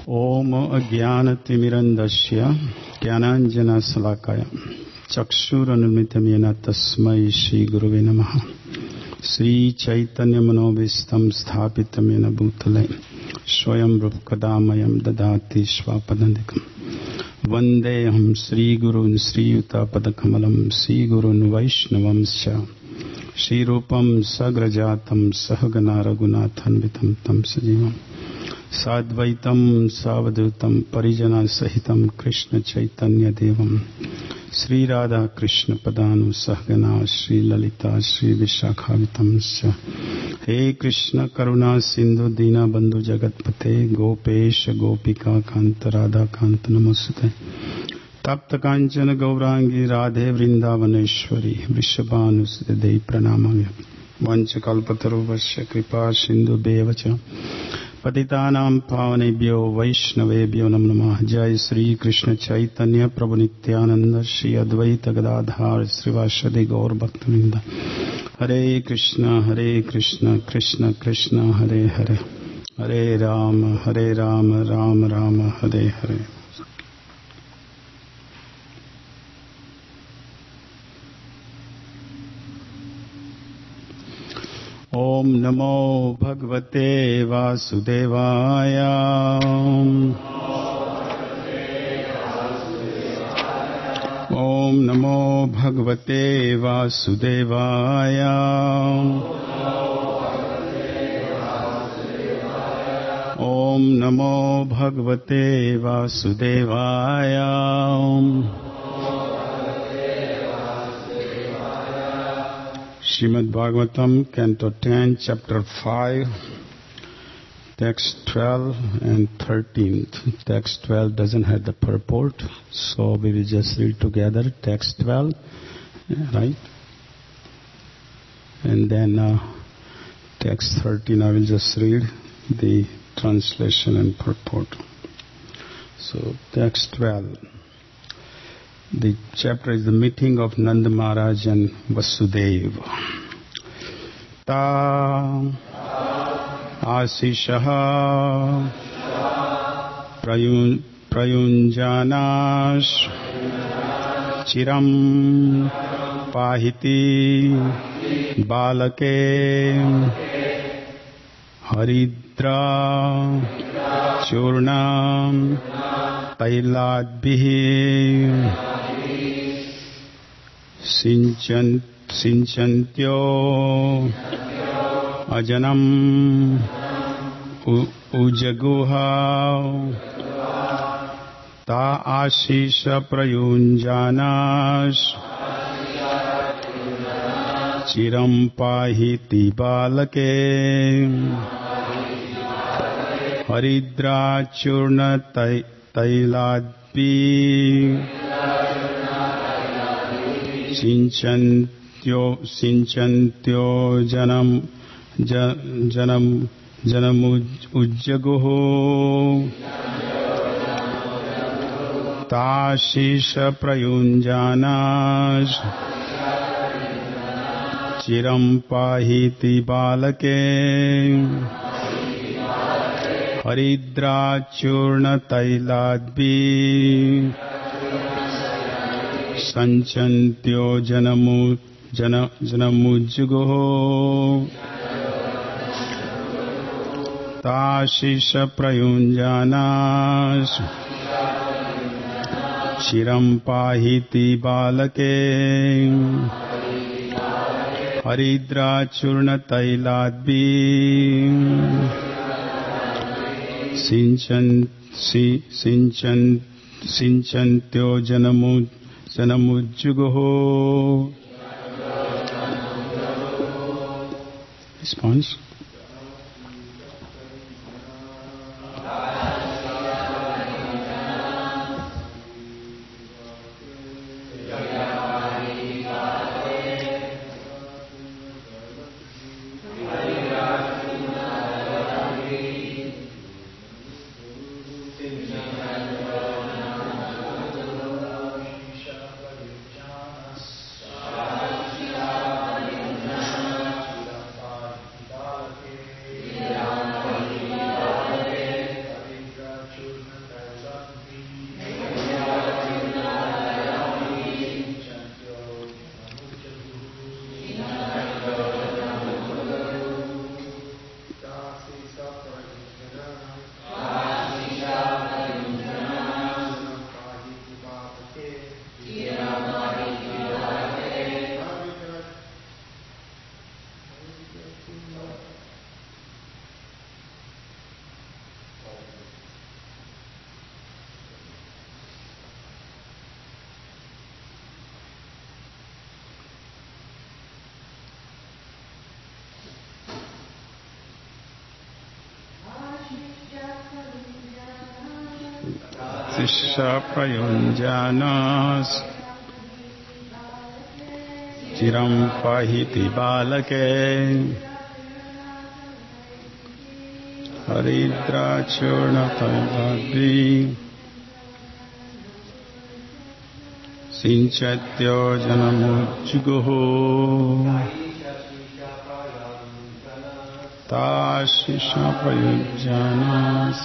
ओम अज्ञानतिमिरन्धस्य ज्ञानाञ्जनशलाकया चक्षुरुन्मिलितं येन तस्मै श्रीगुरवे नमः। श्रीचैतन्यमनोभीष्टं स्थापितं येन भूतले स्वयं रूपकदामयं ददाति स्वापदान्तिकम्। वन्देऽहं श्रीगुरून् श्रीयुतापदकमलं श्रीगुरून् वैष्णवंश्च श्रीरूपं सग्रजातं सहगना रघुनाथान्वितं तं सजीवम् साद्वैतं सावधूतं परिजनसहितं कृष्ण चैतन्य देवं श्री राधा कृष्ण पदानु सहगना श्री ललिता श्री विशाखावितं हे कृष्ण करुणा सिंधु दीनबंधु जगतपते गोपेश गोपिका कांत राधा कांत नमोस्तुते। तप्त कांचन गौरांगी राधे वृंदावनेश्वरी वृषभानुसुते देवी प्रणमामि। वंशकल्पतरुभ्यश्च कृपा सिन्धुभ्येव च पतितानां पावनेभ्यो वैष्णवेभ्यो नमो नमः। जय श्री कृष्ण चैतन्य प्रभु नित्यानंद श्री अद्वैत गदाधार श्रीवासदि गौर भक्तवृंद। हरे कृष्ण कृष्ण कृष्ण हरे हरे, हरे राम राम राम हरे हरे। ओम नमो भगवते वासुदेवाय। ओम नमो भगवते वासुदेवाय। ओम नमो भगवते वासुदेवाय। Srimad Bhagavatam, Canto 10, Chapter 5, Text 12 and 13. Text 12 doesn't have the purport, so we will just read together Text 12, right? And then Text 13, I will just read the translation and purport. So, Text 12. The chapter is the meeting of Nanda Maharaj and Vasudeva. Ta asishaha prayunjanash chiram pahiti balake haridra churnam tailadbihi सिंचन्त्यो अजनम उजगुहा ता आशीष प्रयुञ्जानाश चिरं पाहिति बालके हरिद्राचूर्ण तैलाद्पि सिंचन्त्यो जनमुज्जगुः ताशीष प्रयुञ्जानाश चिरं पाहिति बालके हरिद्राचूर्ण तैलाद्भि संचन्त्यो जनमुज्जगुः ताशीष प्रयुञ्जानाश चिरं पाहिति बालके हरिद्राचूर्ण तैलाद्भि सिंचन्त्यो जनमुज्जगुः। Response. Sisha Prayunjanas Chiram Pahiti Balake Haridra Churna Tayadri Sinchatyo Janamujguho Tashisha Prayunjanas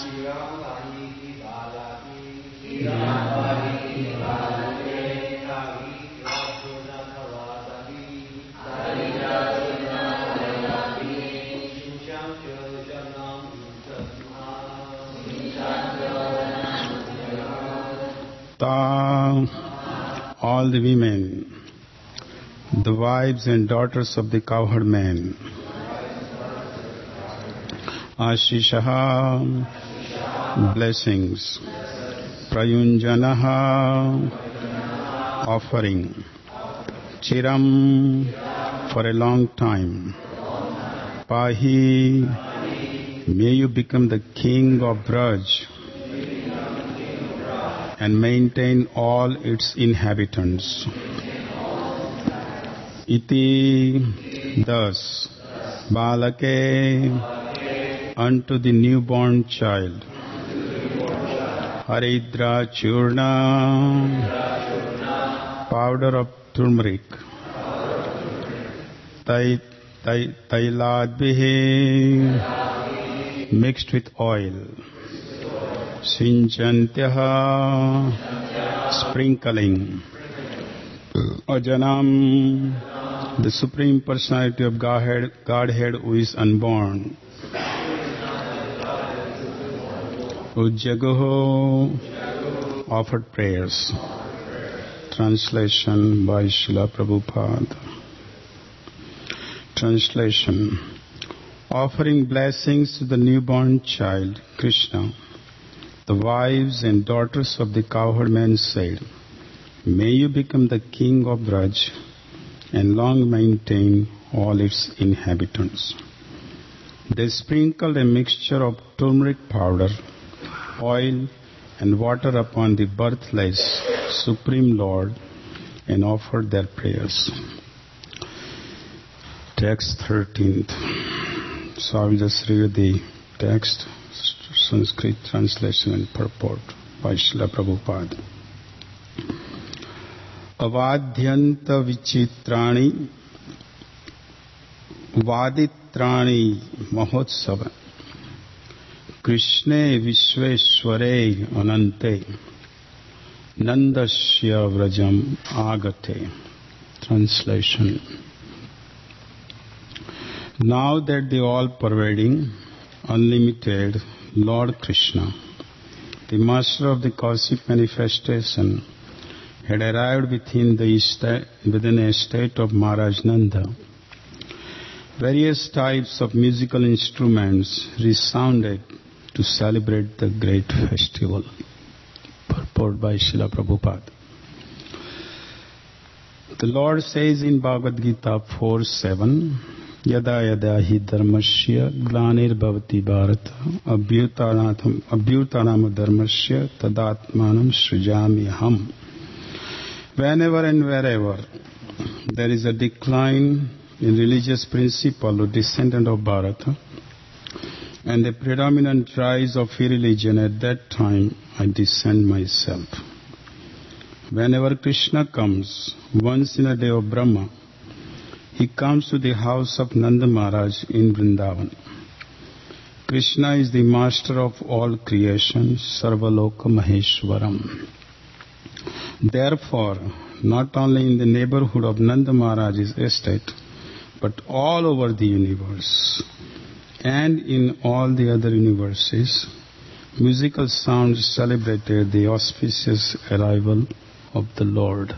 all the women, the wives and daughters of the cowherd men, Ashishaha, blessings, Prayunjanaha, offering, Chiram, for a long time, Pahi, may you become the king of Braj and maintain all its inhabitants. Iti, thus, Balake, unto the newborn child, Haridra Churna, powder of turmeric, Tailadbihi, mixed with oil, Sinchantyah, sprinkling, Ajanam, the Supreme Personality of Godhead who is unborn, Ujjagoho, offered prayers. Translation by Srila Prabhupada. Translation. Offering blessings to the newborn child, Krishna, the wives and daughters of the cowherd men said, may you become the king of Braj and long maintain all its inhabitants. They sprinkled a mixture of turmeric powder, oil and water upon the birthless Supreme Lord and offered their prayers. Text 13th. So I will just read the text, Sanskrit translation and purport by Srila Prabhupada. Avadhyanta vichitrani vaditrani mahotsava Krishne Vishveshware Anante Nandasya Vrajam Agate. Translation. Now that the all-pervading, unlimited Lord Krishna, the master of the cosmic manifestation, had arrived within a state of Maharaj Nanda, various types of musical instruments resounded to celebrate the great festival. Purport by Srila Prabhupada. The Lord says in Bhagavad Gita 4:7, Yada yada hi dharmasya glanir bhavati bharata abhyutanam dharmasya tadatmanam srijami ham. Whenever and wherever there is a decline in religious principle or descendant of Bharata, and the predominant rise of irreligion, at that time I descend myself. Whenever Krishna comes, once in a day of Brahma, he comes to the house of Nanda Maharaj in Vrindavan. Krishna is the master of all creation, Sarvaloka Maheshwaram. Therefore, not only in the neighborhood of Nanda Maharaj's estate, but all over the universe, and in all the other universes, musical sounds celebrated the auspicious arrival of the Lord.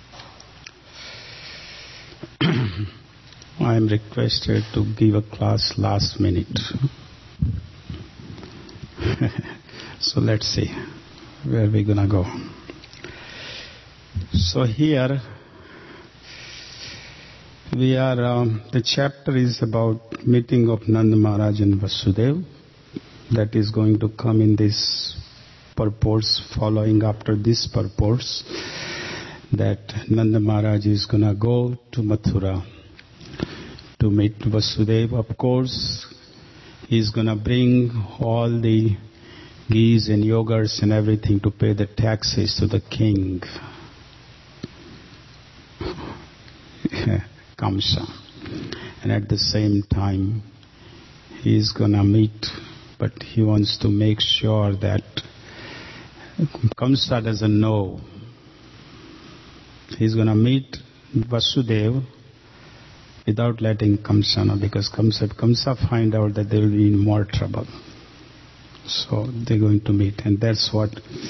I am requested to give a class last minute. So let's see where we're gonna go. So here we are, the chapter is about meeting of Nanda Maharaj and Vasudev. That is going to come in this purports following after this purports that Nanda Maharaj is going to go to Mathura to meet Vasudeva. Of course, he's going to bring all the ghees and yogurts and everything to pay the taxes to the king, Kamsa. And at the same time, he's going to meet, but he wants to make sure that Kamsa doesn't know. He's going to meet Vasudeva without letting Kamsa know, because Kamsa find out that they will be in more trouble. So they're going to meet, and that's what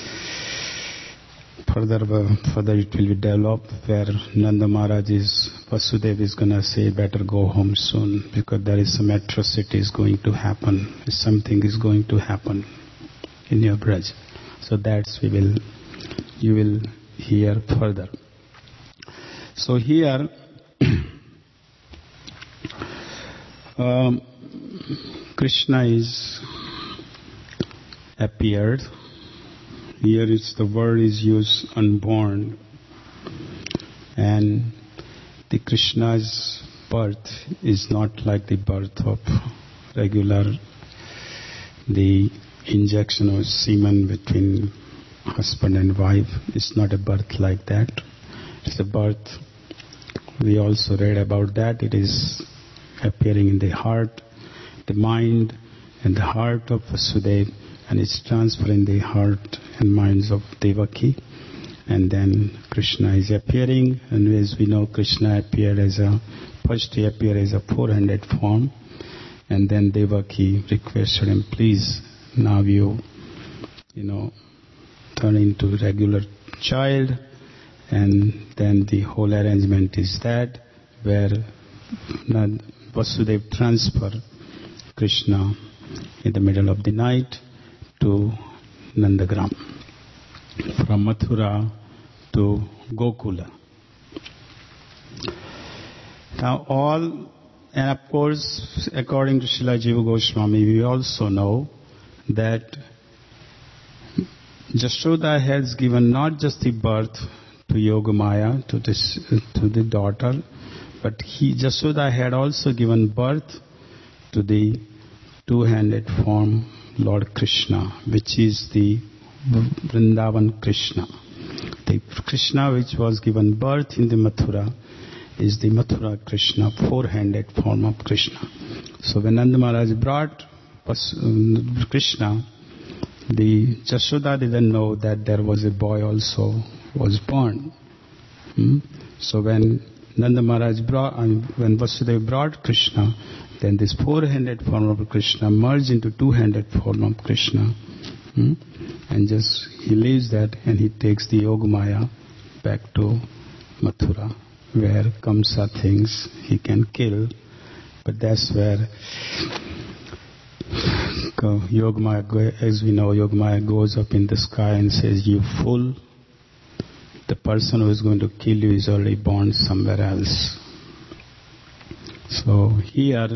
further it will be developed, where Nanda Maharaj Vasudeva is going to say, better go home soon, because there is some atrocity is going to happen. Something is going to happen in your Braj. So that's you will hear further. So here, Krishna is appeared. Here is the word is used unborn, and the Krishna's birth is not like the birth of regular, the injection of semen between husband and wife. It's not a birth like that. It's a birth. We also read about that. It is appearing in the heart, the mind, and the heart of Vasudeva, and it's transferring the heart and minds of Devaki. And then Krishna is appearing, and as we know, Krishna appeared first he appeared as a 400 form, and then Devaki requested him, please, now you turn into regular child. And then the whole arrangement is that, where Vasudeva transfer Krishna in the middle of the night to Nandagram, from Mathura to Gokula. Now and of course, according to Srila Jiva Goswami, we also know that Jashoda has given not just the birth to Yogamaya, to the daughter, but Jashoda had also given birth to the two-handed form Lord Krishna, which is the Vrindavan Krishna. The Krishna which was given birth in the Mathura is the Mathura Krishna, four-handed form of Krishna. So when Nanda Maharaj brought Krishna, the Jashoda didn't know that there was a boy also was born. So when Nanda Maharaj when Vasudeva brought Krishna, then this four-handed form of Krishna merged into two-handed form of Krishna. And just he leaves that and he takes the Yogamaya back to Mathura, where Kamsa thinks he can kill. But that's where Yogamaya, as we know, Yogamaya goes up in the sky and says, you fool, the person who is going to kill you is already born somewhere else. So here,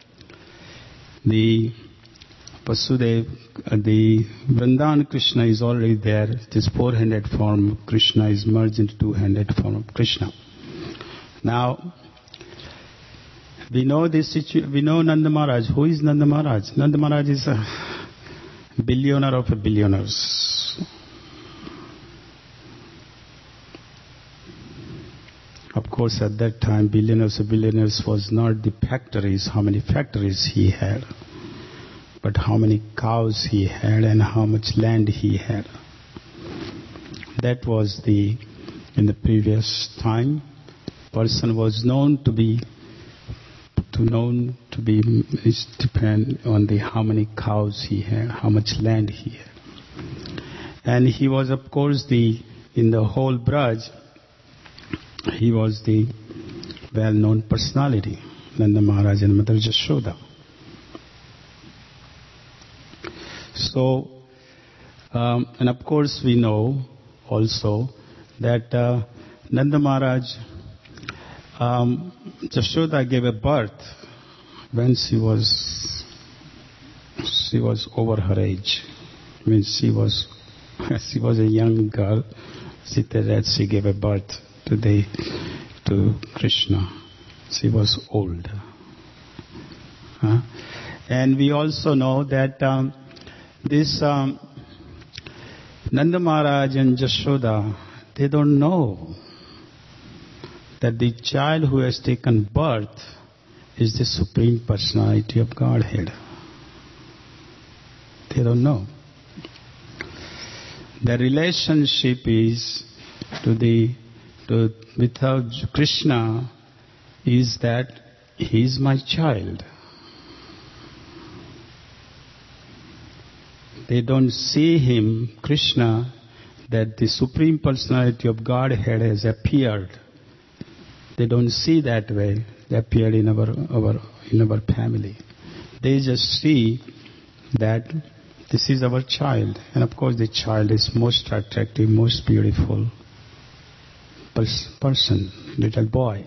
the Vasudeva, the Vrindavan Krishna is already there. This four-handed form of Krishna is merged into two-handed form of Krishna. Now, we know we know Nanda Maharaj. Who is Nanda Maharaj? Nanda Maharaj is a billionaire of billionaires. Of course, at that time, billionaires of billionaires was not the factories, how many factories he had, but how many cows he had and how much land he had. That was in the previous time, person was known to be it depend on how many cows he had, how much land he had. And he was, of course, in the whole Braj, he was the well-known personality, Nanda Maharaj and Mother Jashoda. So, and of course we know also that Nanda Maharaj, Jashoda gave a birth when she was over her age. Means she was She was a young girl. She gave a birth to Krishna. She was old. And we also know that this Nanda Maharaj and Jashoda, they don't know that the child who has taken birth is the Supreme Personality of Godhead. They don't know. The relationship is with Krishna is that he is my child. They don't see him, Krishna, that the Supreme Personality of Godhead has appeared. They don't see that way. They appeared in our family. They just see that this is our child. And of course the child is most attractive, most beautiful person, little boy.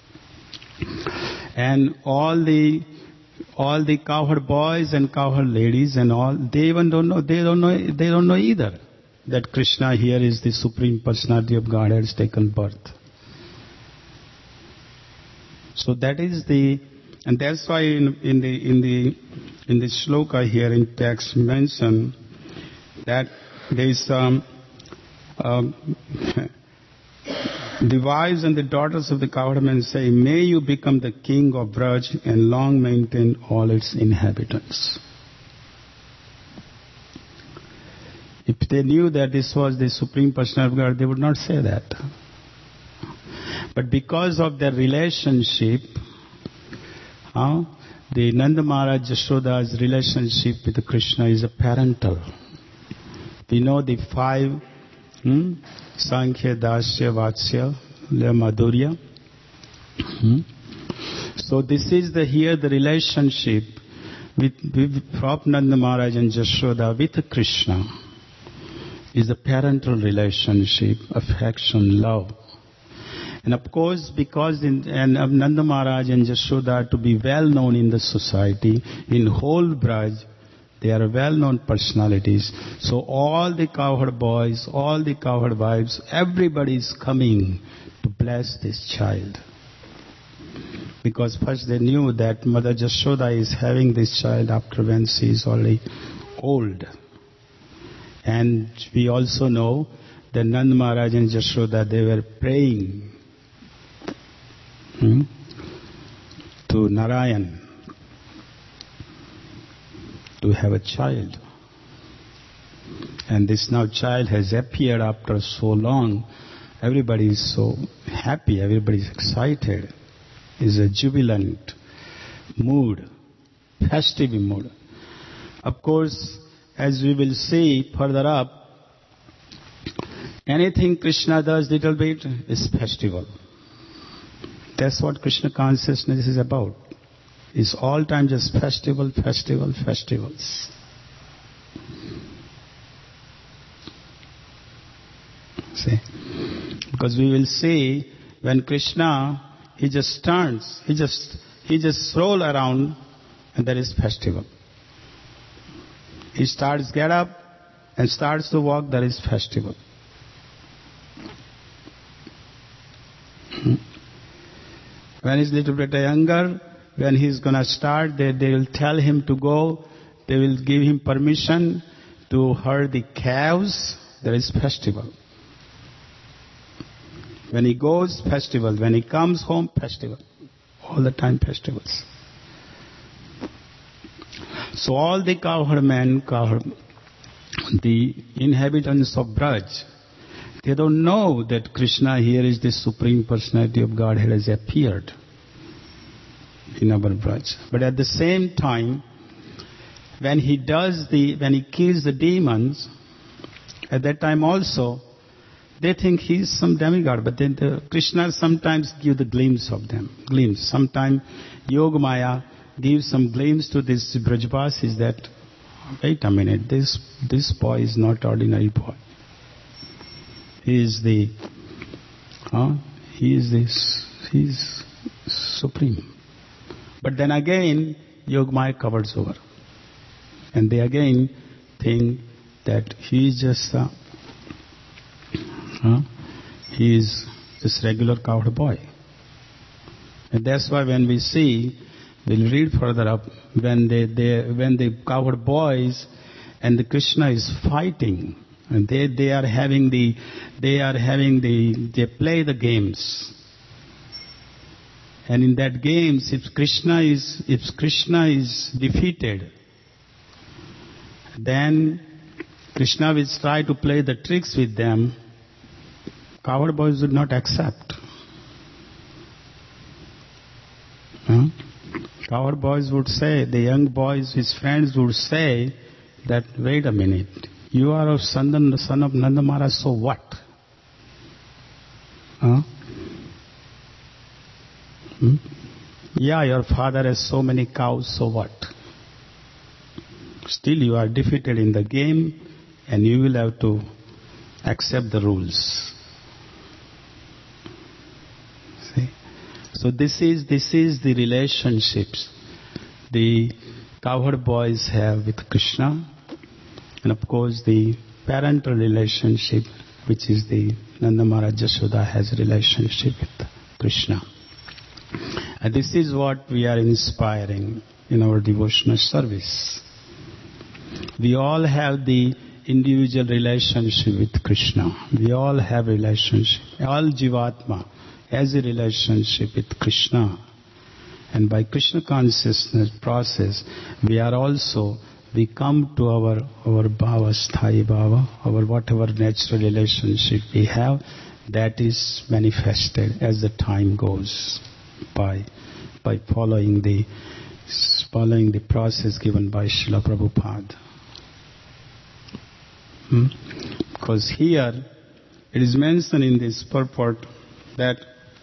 And all the cowherd boys and cowherd ladies and all, they don't know either that Krishna here is the Supreme Personality of God has taken birth. So that is and that's why in the shloka here in text mentioned that there is the wives and the daughters of the cowherdmen say, may you become the king of Braj and long maintain all its inhabitants. If they knew that this was the Supreme Personality of God, they would not say that. But because of their relationship, the Nanda Maharaj Jashoda's relationship with Krishna is a parental. We know the 5 Sankhya, Dasya, Vatsya, Madhurya. So this is the relationship of Nanda Maharaj and Jashoda with Krishna is a parental relationship, affection, love. And of course, because Nanda Maharaj and Jashoda are to be well known in the society, in whole Braj, they are well-known personalities. So all the cowherd boys, all the cowherd wives, everybody is coming to bless this child. Because first they knew that Mother Jashoda is having this child after when she is already old. And we also know that Nanda Maharaj and Jashoda, they were praying to Narayan to have a child. And this now child has appeared after so long. Everybody is so happy, everybody is excited. It's a jubilant mood, festive mood. Of course, as we will see further up, anything Krishna does little bit is festival. That's what Krishna consciousness is about. It's all time just festivals. See? Because we will see when Krishna, he just turns, he just roll around and there is festival. He starts get up and starts to walk, there is festival. When he's little bit younger, when he's going to start, they will tell him to go. They will give him permission to herd the cows. There is festival. When he goes, festival. When he comes home, festival. All the time festivals. So all the cowherd men, the inhabitants of Braj, they don't know that Krishna here is the Supreme Personality of Godhead has appeared in our Braj. But at the same time, when he kills the demons, at that time also, they think he is some demigod. But then Krishna sometimes gives the glimpse of them. Sometimes Yogamaya gives some glimpse to these Brajvasis that, wait a minute, this boy is not ordinary boy. He is supreme. But then again, Yogamaya covers over. And they again think that he is just regular cowherd boy. And that's why when we see, we'll read further up, when the cowherd boys and the Krishna is fighting, and they play the games. And in that games, if Krishna is defeated, then Krishna will try to play the tricks with them. Cowherd boys would not accept. Cowherd boys would say, the young boys, his friends would say that, wait a minute, you are of son of Nanda Maharaj, so what? Yeah, your father has so many cows, so what? Still you are defeated in the game and you will have to accept the rules. See? So this is the relationships the cowherd boys have with Krishna, and of course the parental relationship, which is the Nanda Maharaj Yashoda has a relationship with Krishna. And this is what we are inspiring in our devotional service. We all have the individual relationship with Krishna. We all have a relationship. All Jivatma has a relationship with Krishna. And by Krishna consciousness process, we come to our bhava, sthai bhava, our whatever natural relationship we have, that is manifested as the time goes by following the process given by Srila Prabhupada. Because here it is mentioned in this purport that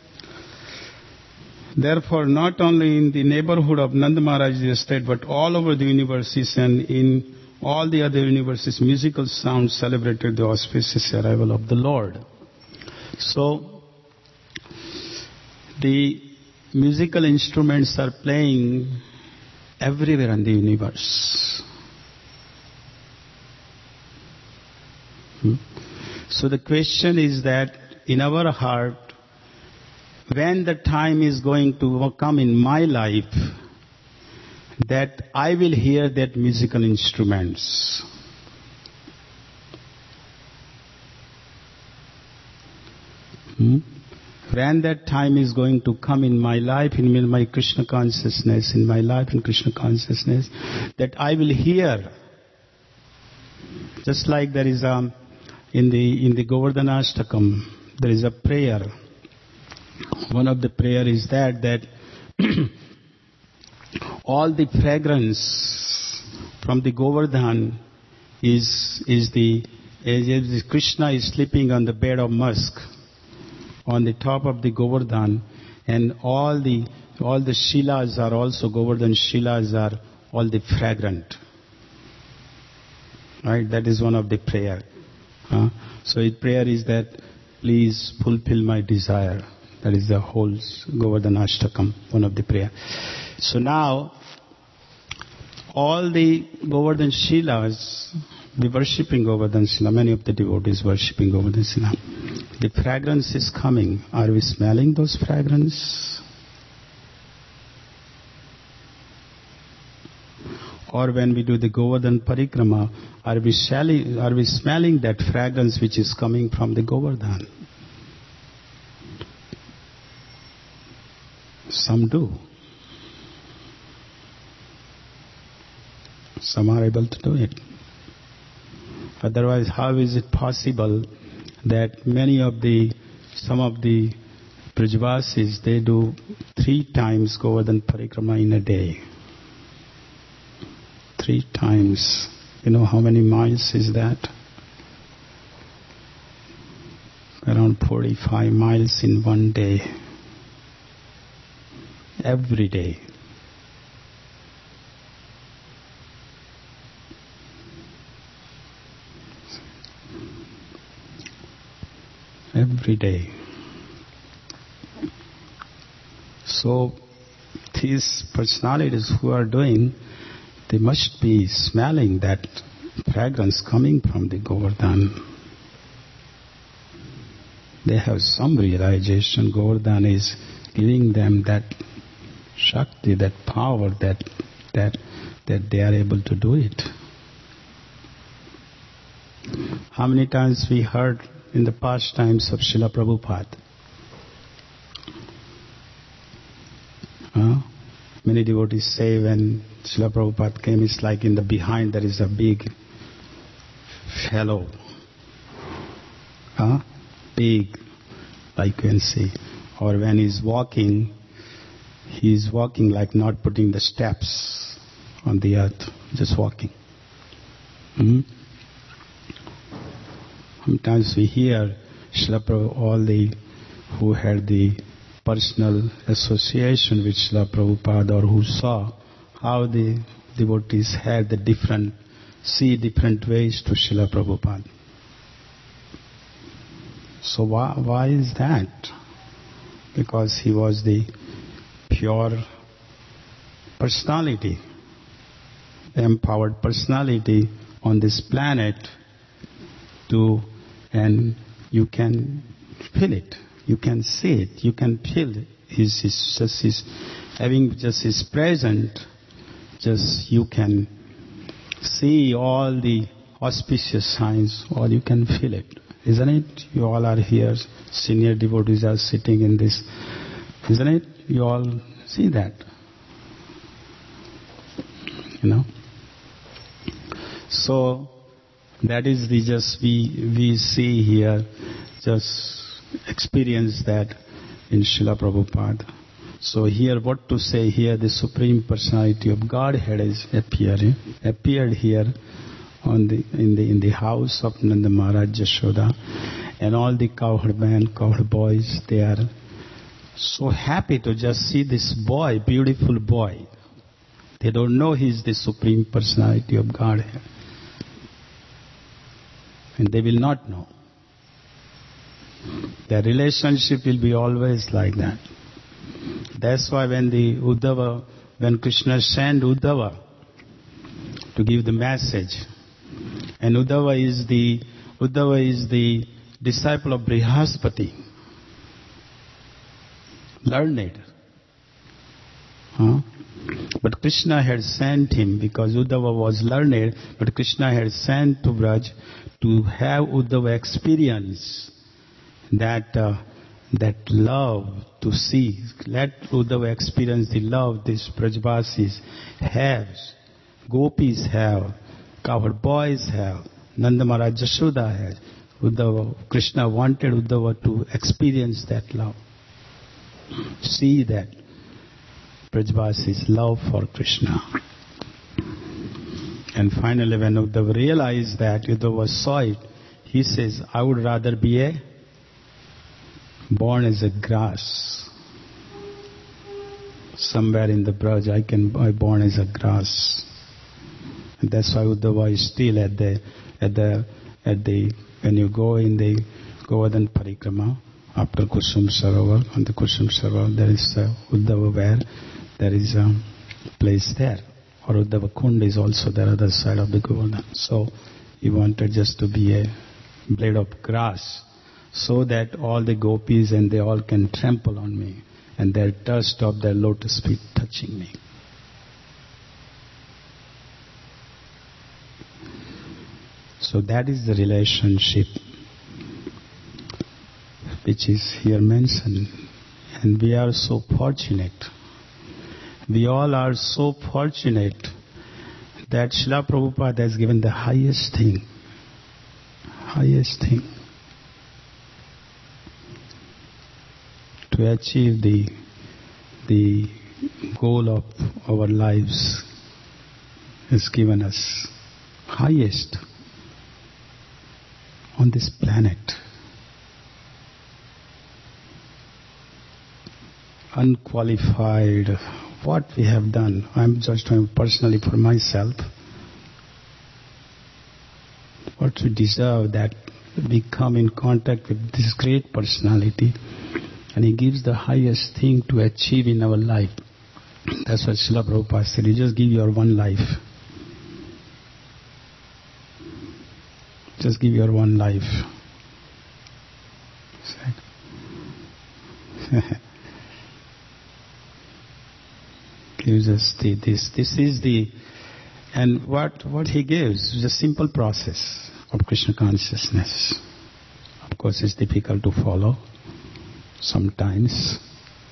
therefore not only in the neighborhood of Nanda Maharaj's estate but all over the universes and in all the other universes, musical sounds celebrated the auspicious arrival of the Lord. So the musical instruments are playing everywhere in the universe. So the question is that in our heart, when the time is going to come in my life that I will hear that musical instruments. When that time is going to come in my life, in my Krishna consciousness, in my life in Krishna consciousness, that I will hear. Just like there is in the Govardhanashtakam, there is a prayer. One of the prayer is that all the fragrance from the Govardhan is Krishna is sleeping on the bed of musk on the top of the Govardhan, and all the shilas are also, Govardhan shilas are all the fragrant. Right? That is one of the prayer. So the prayer is that, please fulfill my desire. That is the whole Govardhanashtakam, one of the prayer. So now, all the Govardhan shilas, we worshipping Govardhan Shila, many of the devotees worshipping Govardhan Shila. The fragrance is coming. Are we smelling those fragrance? Or when we do the Govardhan Parikrama, are we smelling that fragrance which is coming from the Govardhan? Some do. Some are able to do it. Otherwise, how is it possible that some of the Brajvasis, they do 3 times Govardhan Parikrama in a day? 3 times. You know how many miles is that? Around 45 miles in one day. Every day. Every day. So these personalities who are doing, they must be smelling that fragrance coming from the Govardhan. They have some realization. Govardhan is giving them that Shakti, that power, that they are able to do it. How many times we heard in the past times of Srila Prabhupada? Many devotees say when Srila Prabhupada came, it's like in the behind there is a big fellow. Big, like you can see. Or when he's walking like not putting the steps on the earth, just walking. Sometimes we hear Srila Prabhupada, all the who had the personal association with Srila Prabhupada or who saw how the devotees had the see different ways to Srila Prabhupada. So why is that? Because he was the pure personality, the empowered personality on this planet and you can feel it, you can see it, you can feel it. Having just his presence, just you can see all the auspicious signs, or you can feel it. Isn't it? You all are here, senior devotees are sitting in this. Isn't it? You all see that. So, that is we see here, just experience that in Srila Prabhupada. So here, what to say here, the Supreme Personality of Godhead is appeared here in the house of Nanda Maharaj Yashoda, and all the cowherd men, cowherd boys, they are so happy to just see this boy, beautiful boy. They don't know he is the Supreme Personality of Godhead. And they will not know. Their relationship will be always like that. That's why when Krishna sent Uddhava to give the message, and Uddhava is the disciple of Brihaspati, learned. But Krishna had sent him, because Uddhava was learned, but Krishna had sent to Braj to have Uddhava experience that love, to see. Let Uddhava experience the love these Brajvasis have, gopis have, cowherd boys have, Nanda Maharaj Yashoda has. Krishna wanted Uddhava to experience that love. See that Brajvasis' love for Krishna. And finally, when Uddhava realized that, Uddhava saw it, he says, I would rather be born as a grass. Somewhere in the Braj, I can be born as a grass. And that's why Uddhava is still when you go in the Govardhan Parikrama, after Kusum Sarovar, on the Kusum Sarovar, there is Uddhava where there is a place there. Or Uddhava Kund is also the other side of the Govardhan. So he wanted just to be a blade of grass, so that all the gopis and they all can trample on me, and their dust of their lotus feet touching me. So that is the relationship which is here mentioned. And we are so fortunate. We all are so fortunate that Srila Prabhupada has given the highest thing. To achieve the goal of our lives, has given us highest on this planet. Unqualified, what we have done. I'm just talking personally for myself. What we deserve, that we come in contact with this great personality, and he gives the highest thing to achieve in our life. That's what Srila Prabhupada said, you just give your one life. Just give your one life. Gives us this is the, and what he gives is a simple process of Krishna consciousness. Of course, it's difficult to follow sometimes.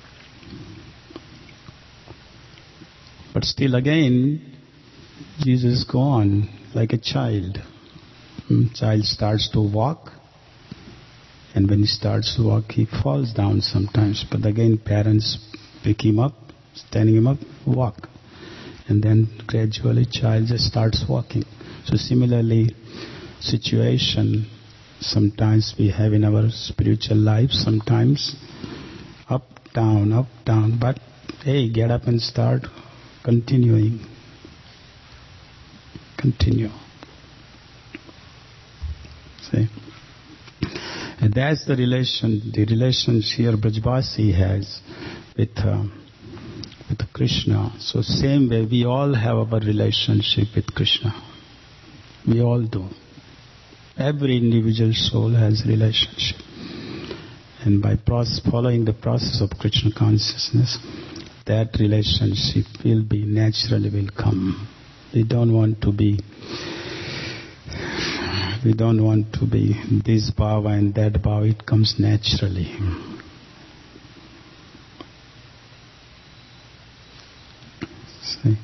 But still again, Jesus go on like a child. Child starts to walk, and when he starts to walk, he falls down sometimes. But again, parents pick him up, standing him up, walk. And then gradually child just starts walking. So similarly, situation sometimes we have in our spiritual life, sometimes up, down, but hey, get up and start continuing. Continue. See? And that's the relations here Brajbasi has with Krishna. So same way we all have our relationship with Krishna. We all do. Every individual soul has relationship. And by following the process of Krishna consciousness, that relationship will be naturally will come. We don't want to be this bhava and that bhava. It comes naturally. See?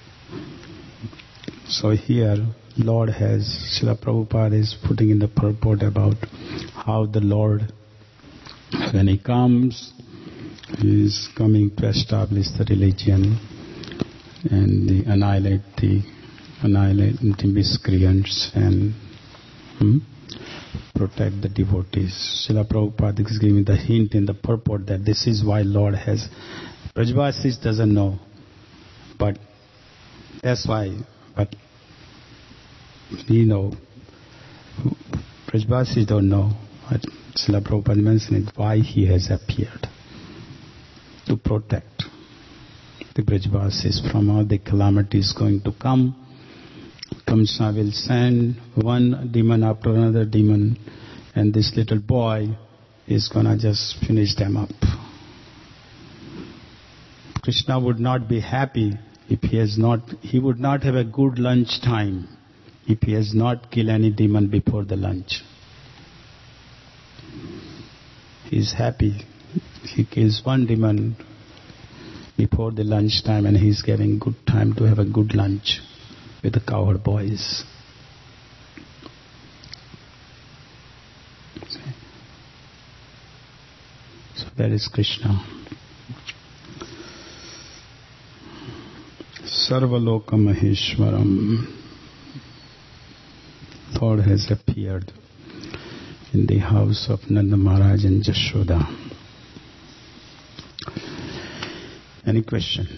So here, Lord has, Srila Prabhupada is putting in the purport about how the Lord, when He comes, He is coming to establish the religion and annihilate the miscreants and protect the devotees. Srila Prabhupada is giving the hint in the purport that this is why Lord has. Brajbasis doesn't know, but that's why. But we know. Brajbasis don't know. But Srila Prabhupada mentioned why He has appeared. To protect the Brajbasis from all the calamities going to come. Kamsa will send one demon after another demon, and this little boy is gonna just finish them up. Krishna would not be happy if he would not have a good lunch time if he has not killed any demon before the lunch. He is happy. He kills one demon before the lunch time, and he is getting good time to have a good lunch with the cowherd boys. So that is Krishna. Sarvaloka Maheshwaram. Lord has appeared in the house of Nanda Maharaj and Jashoda. Any question?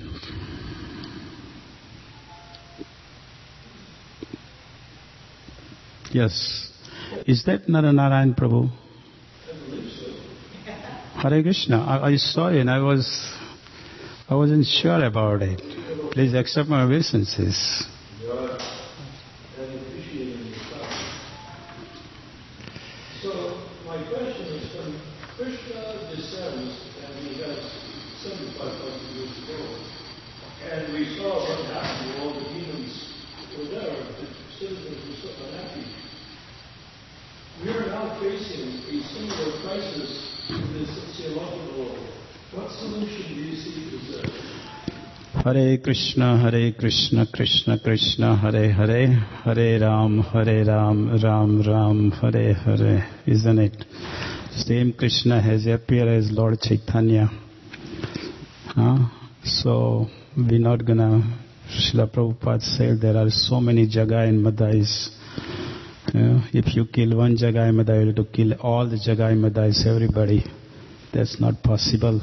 Yes. Is that Naranarayan Prabhu? Hare Krishna. I saw it and I wasn't sure about it. Please accept my obeisances. So my question is, when Krishna descends and he has 75,000 years ago, and we saw what happened to all the demons were there, the citizens were so unhappy. We are now facing a similar crisis in the sociological world. What solution do you see to this? Hare Krishna, Krishna Krishna, Hare Hare, Hare Ram, Ram Ram, Hare Hare. Isn't it? Same Krishna has appeared as Lord Chaitanya. So we're not gonna. Srila Prabhupada said there are so many Jagai and Madhais. If you kill one Jagai Madhai, you have to kill all the Jagai Madhais, everybody. That's not possible.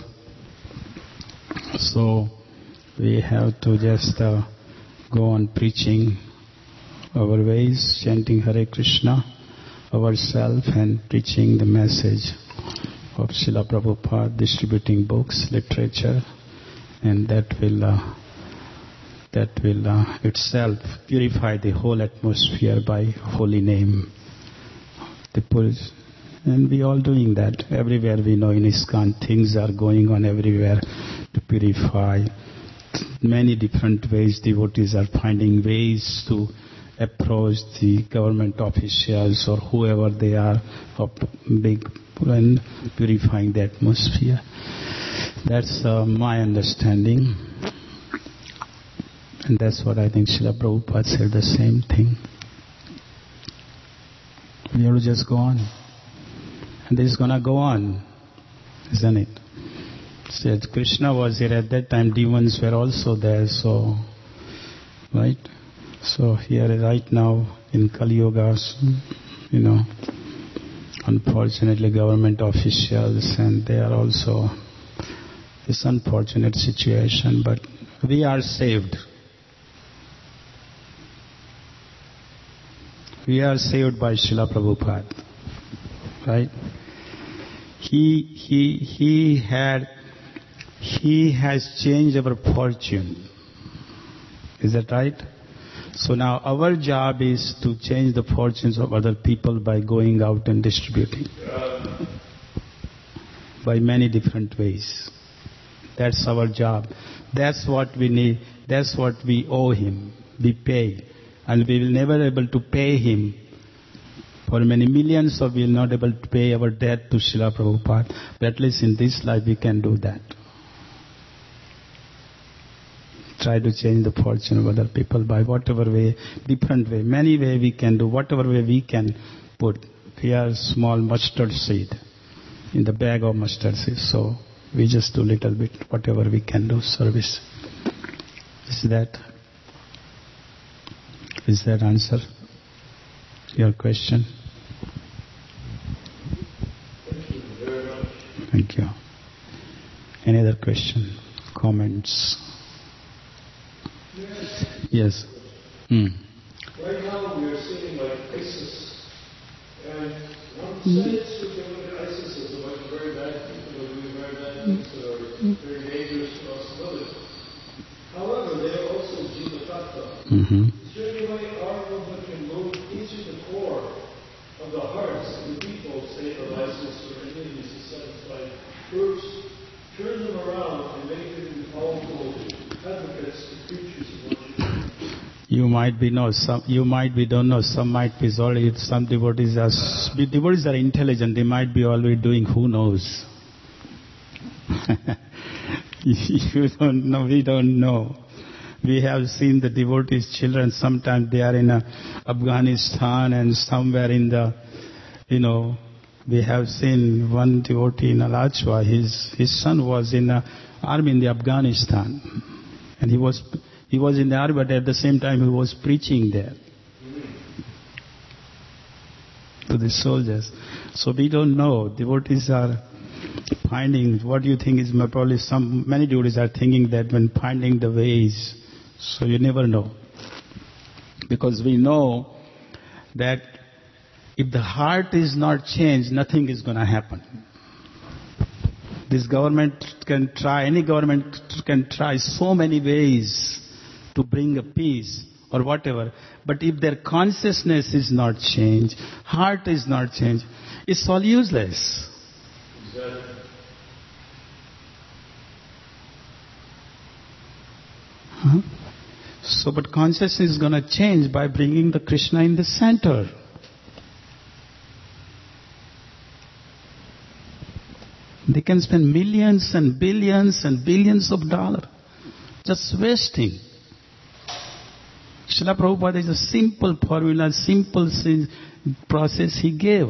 So we have to just go on preaching our ways, chanting Hare Krishna ourselves and preaching the message of Srila Prabhupada, distributing books, literature, and that will itself purify the whole atmosphere by holy name. They push. And we all doing that. Everywhere we know in ISKCON, things are going on everywhere to purify. Many different ways devotees are finding ways to approach the government officials or whoever they are of big and purifying the atmosphere. That's my understanding. And that's what I think Srila Prabhupada said the same thing. We have to just go on. And this is going to go on, isn't it? Said Krishna was here at that time, demons were also there, so, right? So here right now in Kali Yuga, unfortunately government officials, and they are also this unfortunate situation, but we are saved. We are saved by Srila Prabhupada, right? He has changed our fortune. Is that right? So now our job is to change the fortunes of other people by going out and distributing. By many different ways. That's our job. That's what we need. That's what we owe him. We pay. And we will never be able to pay him. For many millions of we will not be able to pay our debt to Srila Prabhupada. But at least in this life we can do that. Try to change the fortune of other people by whatever way, different way, many way we can do, whatever way we can put. We are small mustard seed in the bag of mustard seed. So we just do little bit, whatever we can do, service. Is that answer your question? Thank you very much. Thank you. Any other question, comments? Yes. Right now we are seeing like ISIS, and one sense we can look at ISIS as a bunch of very bad people who do very bad things that are very dangerous to us and others. However, they are also Jiva Tattva. Is there any way our movement can move into the core of the hearts of the people, say of ISIS or any of these dissatisfied groups, turn them around and make them powerful advocates and preachers of what you do? You might be don't know. Some might be already. Some devotees are intelligent. They might be already doing. Who knows? You don't know. We don't know. We have seen the devotees' children. Sometimes they are in Afghanistan and somewhere in the, we have seen one devotee in Alachua. His son was in the army in the Afghanistan, and he was in the army, but at the same time he was preaching there to the soldiers. So we don't know. Devotees are finding, what do you think is probably many devotees are thinking that when finding the ways, so you never know. Because we know that if the heart is not changed, nothing is going to happen. This government can try, any government can try so many ways to bring a peace or whatever. But if their consciousness is not changed, heart is not changed, it's all useless. So, but consciousness is going to change by bringing the Krishna in the center. They can spend millions and billions of dollars just wasting. Srila Prabhupada is a simple formula, simple process he gave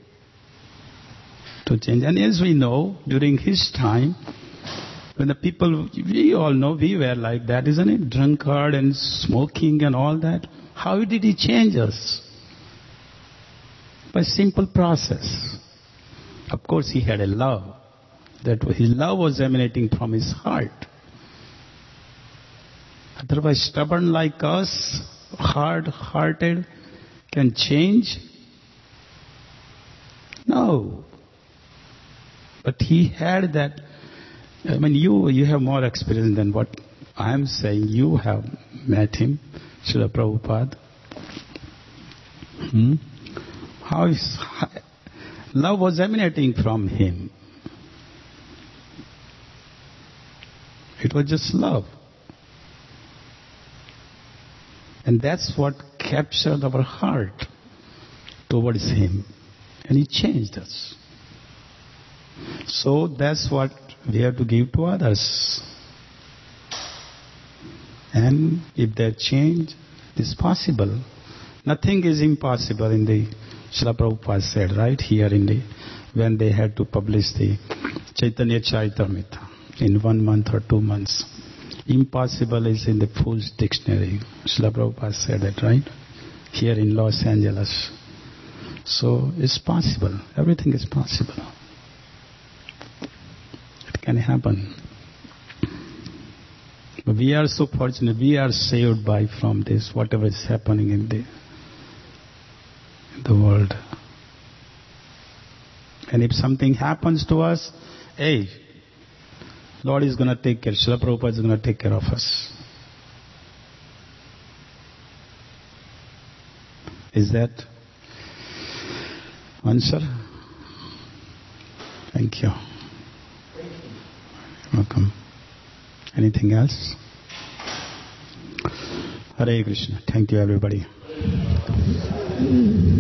to change. And as we know, during his time, when the people, we all know we were like that, isn't it? Drunkard and smoking and all that. How did he change us? By simple process. Of course, he had a love. That his love was emanating from his heart. Otherwise, stubborn like us, hard-hearted, can change? No. But he had that. I mean, you have more experience than what I am saying. You have met him, Srila Prabhupada. Love was emanating from him. It was just love. And that's what captured our heart towards him. And he changed us. So that's what we have to give to others. And if they change, it's possible. Nothing is impossible in the Srila Prabhupada said, right here when they had to publish the Chaitanya Charitamrita in 1 month or 2 months. Impossible is in the Fool's Dictionary. Srila Prabhupada said that, right? Here in Los Angeles. So it's possible. Everything is possible. It can happen. But we are so fortunate. We are saved from this, whatever is happening in the world. And if something happens to us, hey, Lord is going to take care. Srila Prabhupada is going to take care of us. Is that answer? Thank you. Welcome. Anything else? Hare Krishna. Thank you, everybody.